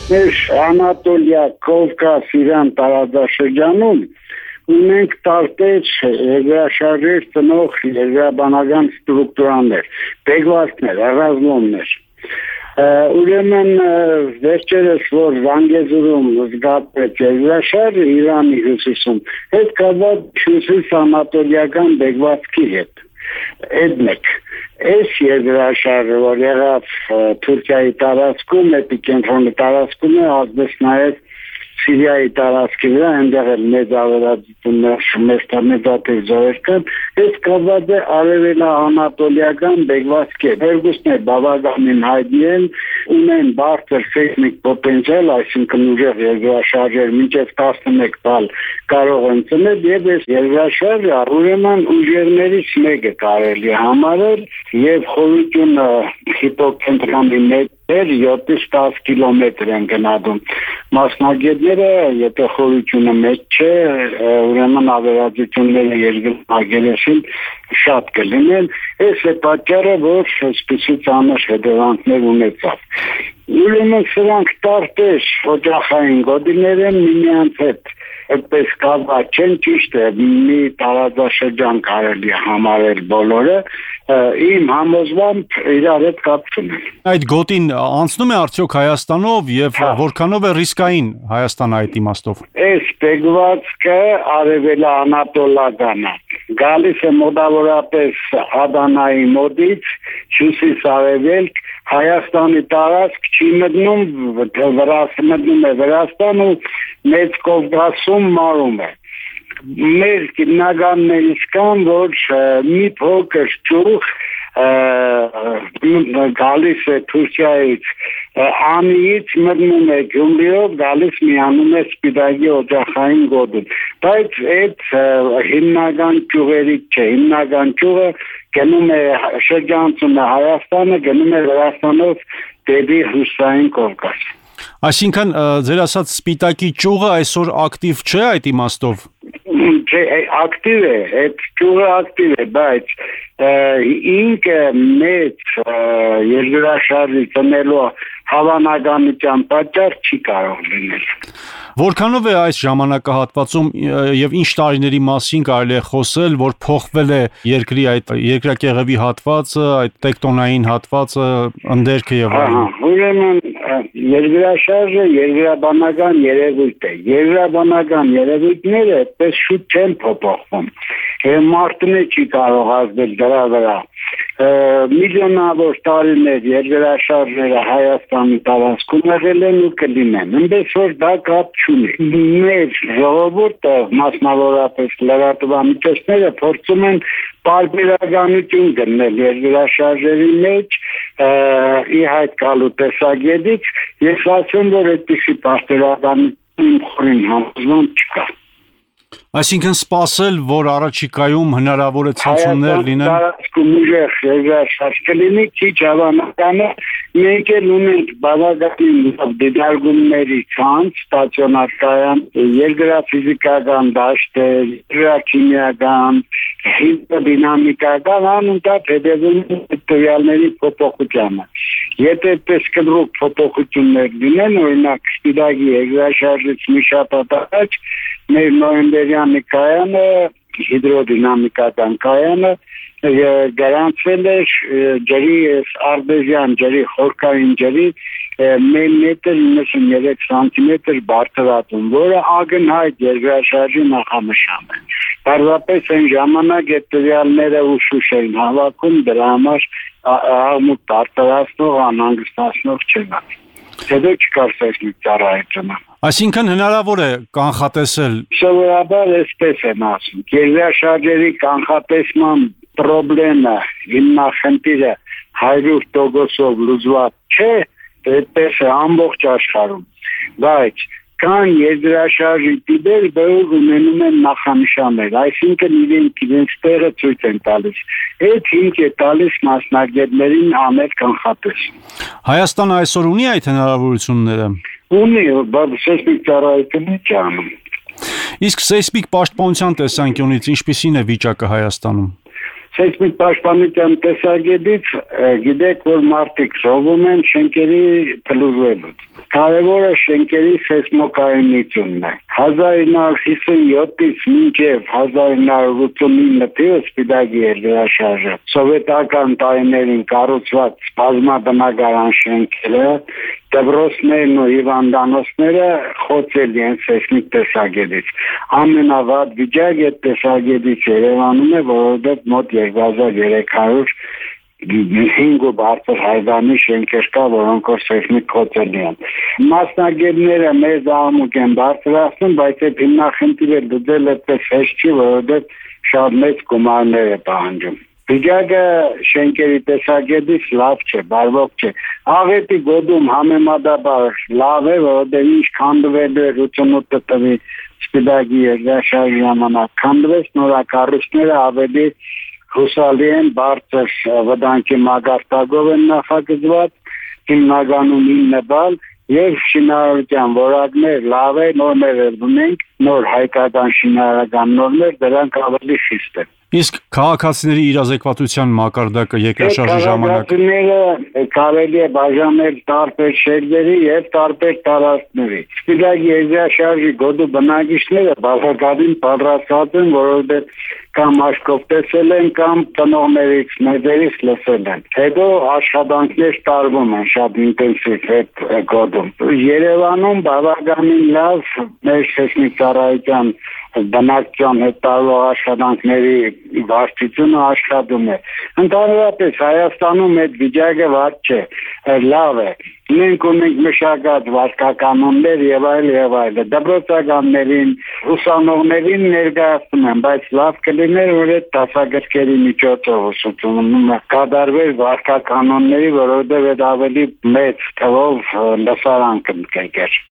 Մեր Անատոլիա, Կովկաս, Իրան տարածաշրջանում ունենք տարբեր երկրաշարժեր ծնող երկրաբանական ստրուկտուրաներ, բեկվածքներ, առազլումներ։ Ուրեմն վերջերս որ Զանգեզուրում զգացվեց երկրաշարժը Իրանի հյուսիսում, այդ կապված հյուսիս անատոլիական բեկվածքի հետ։ Այդ մեկ այս երկրաշարժը որ եղավ Թուրքիայի տարածքում, էպիկենտրոնի տարածքում է ազդեց նաև Սիրիայի տարածքի վրա, այնտեղ էլ մեծ ավերածություններ, մեծատիվ զորեր կան, այս կապված է արևելաանատոլիական բեկվածքի հետ։ Երկուսն է բավականին հայտնի են, ունեն բարձր սեյսմիկ պոտենցիալ, այսինքն ուժեղ երկրաշարժեր մինչև 11 բալ կարող են ծնել, եւ այս երկրաշարժը ուրեմն ուժերներից մեկը կարելի համարել եւ խորությունը հիպոկենտրոնի մեջ 7-ից 10 կիլոմետր են գնահատում։ Մասնագետները, եթե խորությունը մեծ չէ, ուրեմն ավերածությունները երկրագերեսին շատ կլինեն, այս է պատճառը, որ այսպիսի ծանր հետևանքներ ունեցավ։ Ուրեմն սրանք տարբեր օջախային գոտիներ են միմյանց հետ այդպես կապված չեն, ճիշտ է, մի տարածաշրջան կարելի է համարել բոլորը, իմ համոզմամբ իրար հետ կապ չունեն։ Այդ գոտին անցնում է արդյոք Հայաստանով եւ որքանով է ռիսկային Հայաստանը այդ իմաստով։ Այս բեկվածքը արևելաանատոլական է, գալիս է մոտավորապես Ադանայի մոտից հյուսիս-արևելք, Հայաստանի տարածք չի մտնում, մտնում է Վրաստան ու Մեծ Կովկասում մարում է։ Մեր գիտնականներից կան, որ մի փոքր ճյուղ գալիս է Թուրքիայից, Անիից մտնում է Գյումրիով, գալիս միանում է Սպիտակի օջախային գոտում։ Բայց այդ հիմնական ճյուղերից չէ, հիմնական ճյուղը գնում է շրջանցում է Հայաստանը, գնում է Վրաստանով դեպի Հյուսիսային Կովկաս։ Այսինքն ձեր ասած Սպիտակի ճյուղը այսօր ակտիվ չէ այդ իմաստով։ Չէ, ակտիվ է, այդ ճյուղը ակտիվ է, բայց ինքը մեծ երկրաշարժի ծնելու հավանականության պատճառ չի կարող լինել։ Որքանով է այս ժամանակահատվածում եւ ինչ տարիների մասին կարելի է խոսել, որ փոխվել է երկրի այդ երկրակեղևի հատվածը, այդ տեկտոնային հատվածը, ընդերքը եւ այլն։ Ուրեմն երկրաշարժը երկրաբանական երևույթ է։ Երկրաբանական երևույթները այդպես շուտ չեն փոփոխվում։ Մարդն չի կարող ազդել դրա վրա։ Միլիոնավոր տարիներ երկրաշարժերը Հայաստանի տարածքում եղել են ու կլինեն։ Այնպես որ դա կապ չունի։ Մեր ժողովուրդը, մասնավորապես լրատվամիջոցները փորձում են պարբերականություն գտնել երկրաշարժերի մեջ ի հայտ գալու տեսակետից, ես ասում որ այդպիսի պարբերականություն խորին համոզմամբ չկա։ Այսինքն սպասել, որ առաջիկայում հնարավոր է ցնցումներ լինեն։ Տարածքում ուժեղ երկրաշարժ կլինի, քիչ հավանական է, մենք էլ ունենք բավականին դիտարկումների ցանց, ստացիոնար կայան, երկրաֆիզիկական դաշտեր, երկրաքիմիական, հիդրոդինամիկական, անընդհատ հետևում տվյալների փոփոխությանը։ Եթե այդպես կտրուկ փոփոխություններ լինեն, օրինակ Սպիտակի երկրաշարժից մի շաբաթ առաջ մեր նոյեմբերյան կայանը, հիդրոդինամիկական կայանը գրանցվել էր ջրի արտեզյան ջրի խորքային ջրի 1.93 սանտիմետր բարձրացում, որը ակնհայտ երկրաշարժի նախանշան է։ Պարզապես այն ժամանակ այդ տվյալները ուշուշ էին հավաքում, դրա համար աղմուկ բարձրացնող, անհանգստացնող չեղավ։ Հետո չկար սեյսմիկ ծառայությունը։ Այսինքն հնարավոր է կանխատեսել։ Սովորաբար այսպես եմ ասում, երկրաշարժերի կանխատեսման պրոբլեմը, հիմնախնդիրը 100%-ով լուծված չէ, այդպես է ամբողջ աշխարհում, բայց կան երկրաշարժի տիպեր, որոնք ունենում են նախանշաններ, այսինքն իրենց տեղը ցույց են տալիս։ Այդ հիմք է տալիս մասնագետներին անել կանխատեսում։ Հայաստանը այսօր ունի այդ հնարավորությունները։ Ունի, բայց սեյսմիկ ծառայությունը չի անում։ Իսկ սեյսմիկ պաշտպանության տեսանկյունից ինչպիսին է վիճակը Հայաստանում։ Սեյսմիկ պաշտպանության տեսակետից գիտեք, որ մարդիկ զոհվում են շենքերի փլուզվելուց։ Կարևորը շենքերի սեյսմոկայունությունն է։ 1957-ից մինչև 1989 թվականին Սպիտակի երկրաշարժը սովետական տարիներին կառուցված բազմաբնակարան շենքերը, դպրոցներն ու հիվանդանոցները խոցելի են սեյսմիկ տեսակետից։ Ամենավատ վիճակը այդ տեսակետից Երևանում է, որովհետև մոտ 2300 5 բարձր հայդանի շենքեր կա, որոնք որ սեյսմիկ խոցելի են։ Մասնագետները մեր զարմուկ են բարձրացնում, բայց այդ հիմնախնդիրը լուծել այդպես հեշտ չի, որովհետև շատ մեծ գումարներ է պահանջում։ Վիճակը շենքերի տեսակետից լավ չէ, բարվոք չէ։ Աղետի գոտում համեմատաբար լավ է, որովհետև ինչ քանդվել է 88 թվականի Սպիտակի երկրաշարժի ժամանակ քանդվեց, նորակառույցները ավելի հուսալի են, բարձր վտանգի մակարդակով են նախագծված, հիմնականում 9 բալ եւ շինարարության որակներ լավ է, նորմեր ունենք, նոր հայկական շինարարական նորմեր, դրանք ավելի խիստ են։ Իսկ քաղաքացիների իրազեկվածության մակարդակը երկրաշարժի ժամանակ քաղաքացիները կարելի է բաժանել տարբեր շերտերի եւ տարբեր տարածքների։ Սպիտակի երկրաշարժի գոտու բնակիչները բավականին պատրաստված են, որովհետեւ կամ աչքով տեսել են, կամ տնողներից, մեծերից լսել են։ Հետո աշխատանքներ տարվում են շատ ինտենսիվ այդ գոտում։ Երևանում բավականին լավ մեր սեյսմիկ ծառայության բնակչության հետ տարվող աշխատանքների վարչությունը աշխատում է։ Ընդհանրապես Հայաստանում այդ վիճակը վատ չէ, լավ է։ Մենք ունենք մշակած վարքականոններ եւ այլ։ Դպրոցականներին, ուսանողներին ներկայացնում են, բայց լավ կլիներ, որ այդ դասագրքերի միջոցով ուսուցումը կատարվեր վարքականոնների, որովհետեւ այդ ավելի մեծ թվով լսարան կընկեր։